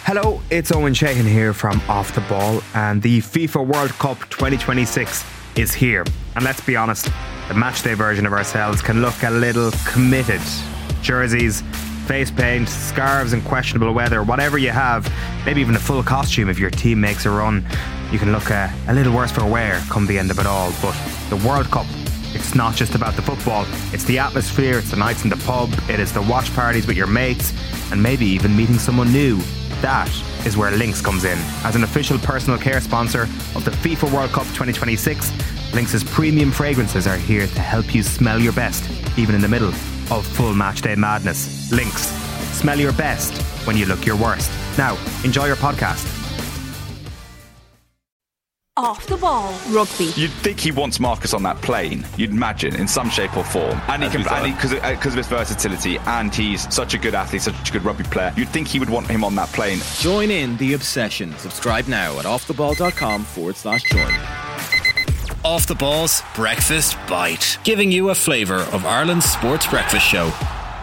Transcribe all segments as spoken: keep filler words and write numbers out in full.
Hello, it's Owen Sheehan here from Off the Ball, and the FIFA World Cup twenty twenty-six is here. And let's be honest, the matchday version of ourselves can look a little committed. Jerseys, face paint, scarves and questionable weather, whatever you have, maybe even a full costume if your team makes a run, you can look a, a little worse for wear come the end of it all. But the World Cup, it's not just about the football, it's the atmosphere, it's the nights in the pub, it is the watch parties with your mates, and maybe even meeting someone new. That is where Lynx comes in. As an official personal care sponsor of the FIFA World Cup twenty twenty-six, Lynx's premium fragrances are here to help you smell your best, even in the middle of full matchday madness. Lynx, smell your best when you look your worst. Now, enjoy your podcast. Off the Ball Rugby. You'd think he wants Marcus on that plane, you'd imagine, in some shape or form. And he can, because of his versatility, and he's such a good athlete, such a good rugby player, you'd think he would want him on that plane. Join in the obsession. Subscribe now at offtheball.com forward slash join. Off the Ball's Breakfast Bite, giving you a flavour of Ireland's sports breakfast show.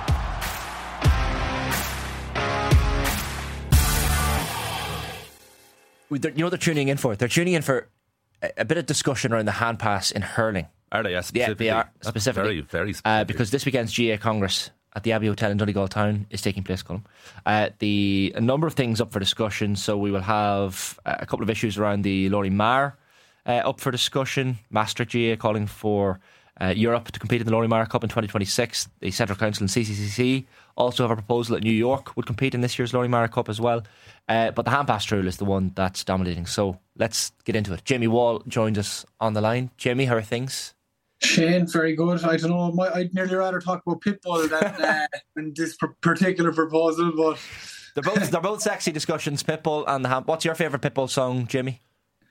You know what they're tuning in for? They're tuning in for a, a bit of discussion around the hand pass in hurling. Are they? Yeah, specifically. Yeah, they are specifically. Very, very specific. Uh, because this weekend's G A Congress at the Abbey Hotel in Donegal Town is taking place, Colm. Uh, the a number of things up for discussion. So we will have a couple of issues around the Lory Mar uh, up for discussion. Maastricht G A calling for uh, Europe to compete in the Lory Mar Cup in twenty twenty-six. The Central Council and C C C C also have a proposal that New York would compete in this year's Lory Mar Cup as well. Uh, but the hand pass rule is the one that's dominating. So let's get into it. Jamie Wall joins us on the line. Jamie, how are things? Shane, very good. I don't know. My, I'd nearly rather talk about Pitbull than, uh, than this pr- particular proposal, but they're both they're both sexy discussions. Pitbull and the hand. What's your favourite Pitbull song, Jamie?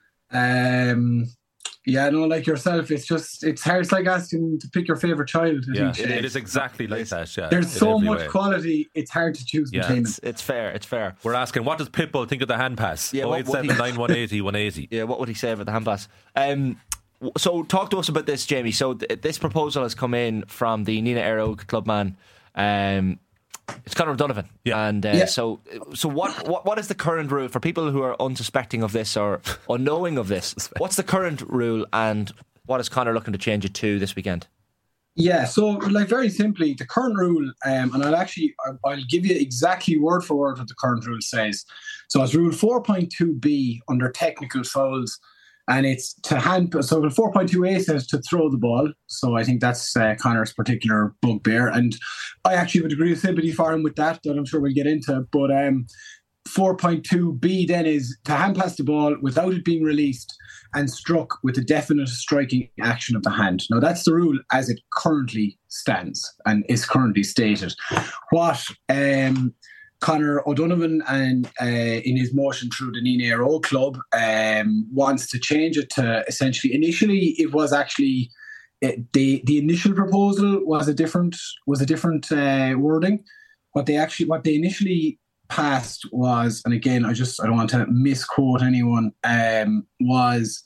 Um, yeah, no, like yourself, it's just it's hard. It's like asking to pick your favourite child. I yeah, think. It, it is exactly like that. Yeah, there's so much way. quality. It's hard to choose yeah, between it's, them. It's fair. It's fair. We're asking, what does Pitbull think of the hand pass? Yeah, oh eight seven nine one eight zero one eight zero. Yeah, what would he say about the hand pass? Um, so talk to us about this, Jamie. So th- this proposal has come in from the Nina Aero clubman. Um, it's Conor O'Donovan, yeah. and uh, yeah. so so what, what what is the current rule for people who are unsuspecting of this or unknowing of this? What's the current rule, and what is Conor looking to change it to this weekend? Yeah, so like very simply, the current rule, um, and I'll actually I'll give you exactly word for word what the current rule says. So it's Rule four point two B under technical fouls, and it's to hand. So the four point two A says to throw the ball. So I think that's uh, Conor's particular bugbear, and I actually would agree with sympathy for him with that. That I'm sure we'll get into. But um, four point two B then is to hand pass the ball without it being released and struck with a definite striking action of the hand. Now that's the rule as it currently stands and is currently stated. What um, Conor O'Donovan and uh, in his motion through the Nina Aero Club um, wants to change it to essentially, initially it was actually it, the the initial proposal was a different was a different uh, wording. What they actually what they initially passed was, and again I just I don't want to misquote anyone, um, was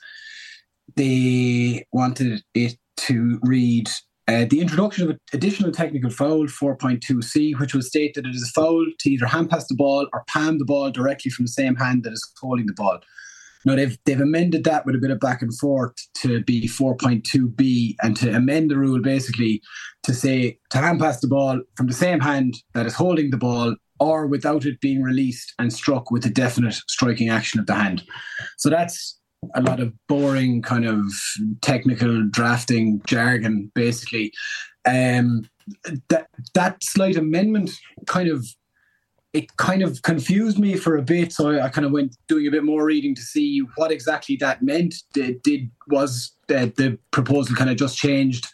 they wanted it to read Uh, the introduction of additional technical foul four point two C, which will state that it is a foul to either hand pass the ball or palm the ball directly from the same hand that is holding the ball. Now they've they've amended that with a bit of back and forth to be four point two B, and to amend the rule basically to say to hand pass the ball from the same hand that is holding the ball or without it being released and struck with a definite striking action of the hand. So that's a lot of boring kind of technical drafting jargon, basically. Um, that that slight amendment kind of it kind of confused me for a bit, so I, I kind of went doing a bit more reading to see what exactly that meant. Did, did was the, the proposal kind of just changed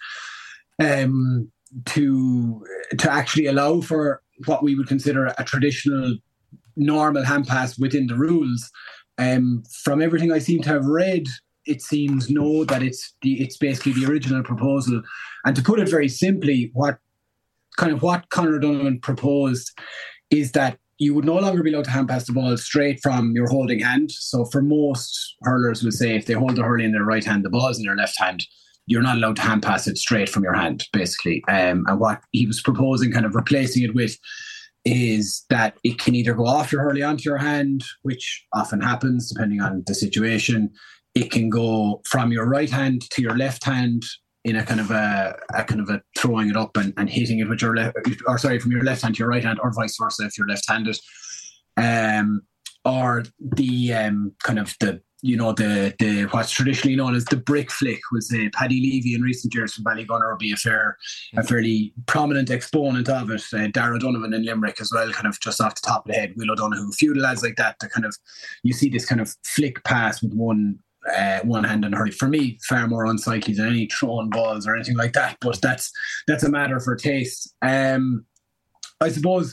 um, to to actually allow for what we would consider a traditional normal hand pass within the rules? Um, from everything I seem to have read, it seems no, that it's the it's basically the original proposal. And to put it very simply, what kind of what Conor O'Donovan proposed is that you would no longer be allowed to hand pass the ball straight from your holding hand. So for most hurlers will say if they hold the hurley in their right hand, the ball's in their left hand, you're not allowed to hand pass it straight from your hand, basically. Um, and what he was proposing, kind of replacing it with is that it can either go off your hurley onto your hand, which often happens depending on the situation. It can go from your right hand to your left hand in a kind of a, a kind of a throwing it up and, and hitting it with your left, or sorry, from your left hand to your right hand, or vice versa if you're left-handed. Um, or the um, kind of the you know the the what's traditionally known as the brick flick was uh, Paddy Levy in recent years from Ballygunner would be a fair a fairly prominent exponent of it. Uh, Darragh O'Donovan in Limerick as well, kind of just off the top of the head. Will O'Donoghue, a few lads like that. That kind of you see this kind of flick pass with one. Uh, one hand and hurry. For me, far more unsightly than any throwing balls or anything like that. But that's that's a matter for taste. Um, I suppose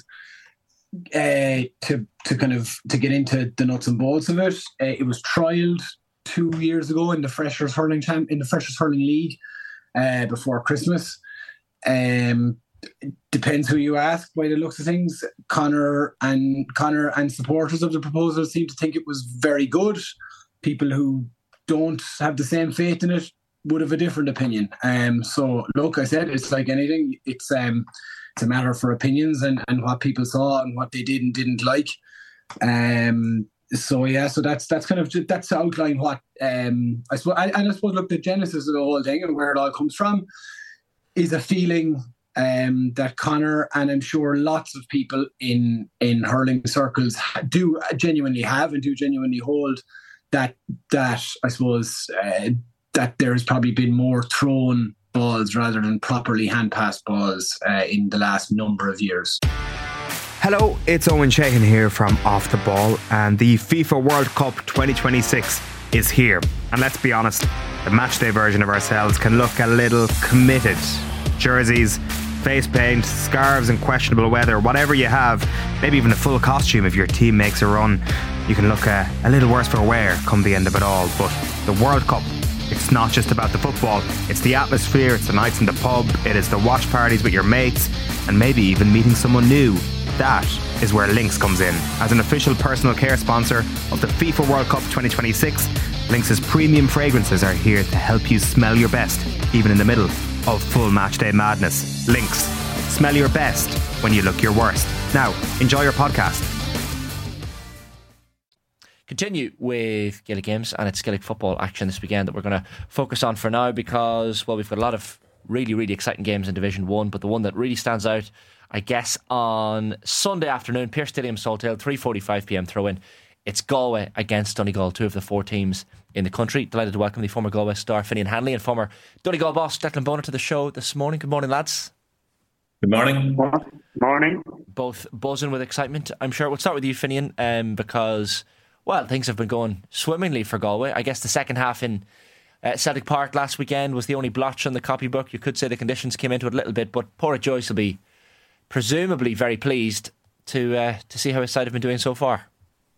uh, to to kind of to get into the nuts and bolts of it, uh, it was trialled two years ago in the Freshers Hurling Champ in the Freshers Hurling League uh, before Christmas. Um, depends who you ask. By the looks of things, Connor and Connor and supporters of the proposal seem to think it was very good. People who don't have the same faith in it would have a different opinion. Um, so, look, I said it's like anything. It's um, it's a matter for opinions and, and what people saw and what they did and didn't like. Um, so yeah, so that's that's kind of that's to outline what um, I suppose. And I suppose, look, the genesis of the whole thing and where it all comes from is a feeling um, that Connor and I'm sure lots of people in in hurling circles do genuinely have and do genuinely hold. That that I suppose uh, that there's probably been more thrown balls rather than properly hand passed balls uh, in the last number of years. Hello, it's Owen Sheehan here from Off the Ball, and the FIFA World Cup twenty twenty-six is here. And let's be honest, the matchday version of ourselves can look a little committed. Jerseys, face paint, scarves and questionable weather, whatever you have, maybe even a full costume if your team makes a run. You can look uh, a little worse for wear come the end of it all. But the World Cup, it's not just about the football. It's the atmosphere, it's the nights in the pub, it is the watch parties with your mates, and maybe even meeting someone new. That is where Lynx comes in. As an official personal care sponsor of the FIFA World Cup twenty twenty-six, Lynx's premium fragrances are here to help you smell your best, even in the middle of full matchday madness. Lynx, smell your best when you look your worst. Now, enjoy your podcast. Continue with Gaelic Games, and it's Gaelic football action this weekend that we're going to focus on for now because, well, we've got a lot of really, really exciting games in Division one, but the one that really stands out, I guess, on Sunday afternoon, Pearse Stadium, Salthill, three forty-five p m throw-in. It's Galway against Donegal, two of the four teams in the country. Delighted to welcome the former Galway star Finian Hanley and former Donegal boss Declan Bonner to the show this morning. Good morning, lads. Good morning. Morning. Both buzzing with excitement, I'm sure. We'll start with you, Finian, um, because... well, things have been going swimmingly for Galway. I guess the second half in uh, Celtic Park last weekend was the only blotch on the copybook. You could say the conditions came into it a little bit, but Pádraig Joyce will be presumably very pleased to uh, to see how his side have been doing so far.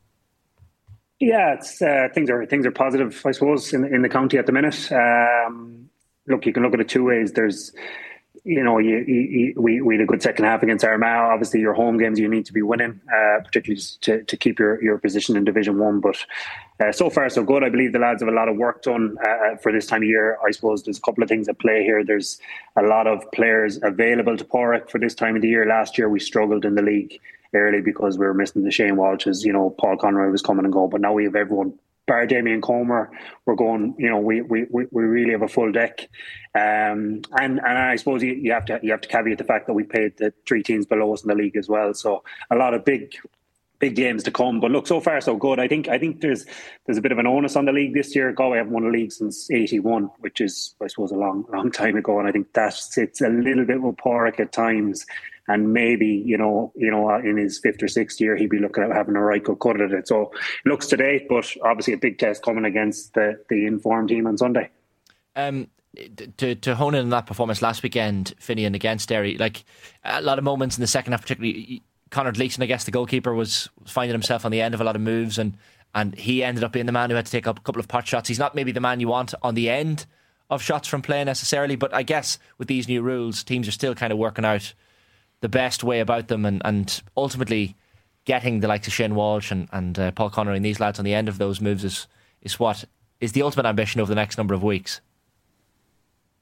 Yeah, it's uh, things are things are positive, I suppose, in in the county at the minute. Um, look, you can look at it two ways. There's You know, you, you, we we had a good second half against Armagh. Obviously, your home games you need to be winning, uh, particularly to, to keep your, your position in Division One. But uh, so far, so good. I believe the lads have a lot of work done uh, for this time of year. I suppose there's a couple of things at play here. There's a lot of players available to Pádraig for this time of the year. Last year, we struggled in the league early because we were missing the Shane Walshes. You know, Paul Conroy was coming and go, but now we have everyone. Bar Damien Comer, we're going. You know, we we we really have a full deck, um, and and I suppose you, you have to you have to caveat the fact that we played the three teams below us in the league as well. So a lot of big big games to come. But look, so far so good. I think I think there's there's a bit of an onus on the league this year. Galway haven't won a league since eighty-one, which is I suppose a long long time ago, and I think that sits a little bit with Pádraig at times. And maybe, you know, you know, in his fifth or sixth year, he'd be looking at having a right good cut at it. So it looks to date, but obviously a big test coming against the, the informed team on Sunday. Um, to to hone in on that performance last weekend, Finian against Derry, like a lot of moments in the second half, particularly Conor Gleeson, I guess the goalkeeper, was finding himself on the end of a lot of moves, and and he ended up being the man who had to take up a couple of pot shots. He's not maybe the man you want on the end of shots from play necessarily, but I guess with these new rules, teams are still kind of working out the best way about them, and, and ultimately getting the likes of Shane Walsh and, and uh, Paul Conroy and these lads on the end of those moves is, is what is the ultimate ambition over the next number of weeks.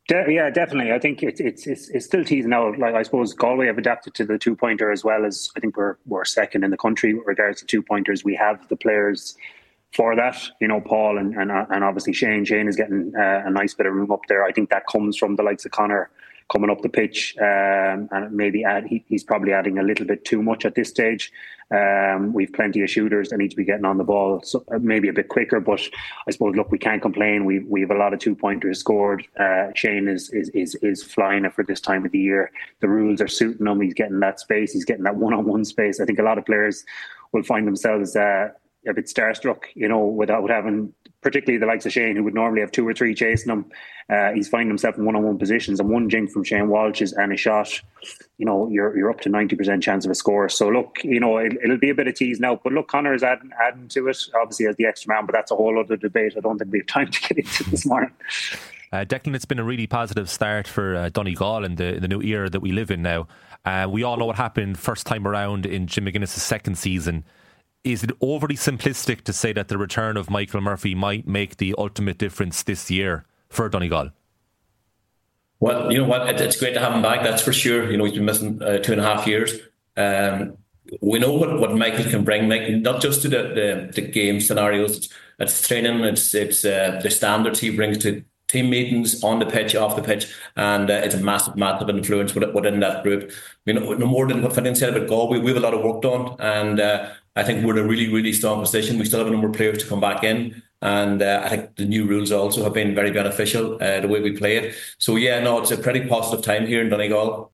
De- yeah, definitely. I think it's it's it's it's still teasing out. Like I suppose Galway have adapted to the two pointer as well as I think we're we're second in the country with regards to two pointers. We have the players for that. You know, Paul and and, and obviously Shane. Shane is getting uh, a nice bit of room up there. I think that comes from the likes of Connor coming up the pitch, um, and maybe add, he, he's probably adding a little bit too much at this stage. Um, we've plenty of shooters that need to be getting on the ball, so maybe a bit quicker. But I suppose, look, we can't complain. We we have a lot of two pointers scored. Uh, Shane is, is is is flying it for this time of the year. The rules are suiting him. He's getting that space. He's getting that one-on-one space. I think a lot of players will find themselves uh, a bit starstruck, you know, without having, particularly the likes of Shane, who would normally have two or three chasing him. Uh, he's finding himself in one-on-one positions, and one jink from Shane Walsh's and a shot, you know, you're you're up to ninety percent chance of a score. So look, you know, it, it'll be a bit of tease now, but look, Connor is adding, adding to it, obviously as the extra man, but that's a whole other debate. I don't think we have time to get into this morning. Uh, Declan, it's been a really positive start for uh, Donegal in the, in the new era that we live in now. Uh, we all know what happened first time around in Jim McGuinness' second season. Is it overly simplistic to say that the return of Michael Murphy might make the ultimate difference this year for Donegal? Well, you know what? It, it's great to have him back, that's for sure. You know, he's been missing uh, two and a half years. Um, we know what, what Michael can bring, like, not just to the, the, the game scenarios. It's, it's training, it's it's uh, the standards he brings to team meetings, on the pitch, off the pitch, and uh, it's a massive, massive influence within that group. You know, no more than what Finn said about Galway, we have a lot of work done, and uh, I think we're in a really, really strong position. We still have a number of players to come back in, and uh, I think the new rules also have been very beneficial, uh, the way we play it. So yeah, no, it's a pretty positive time here in Donegal.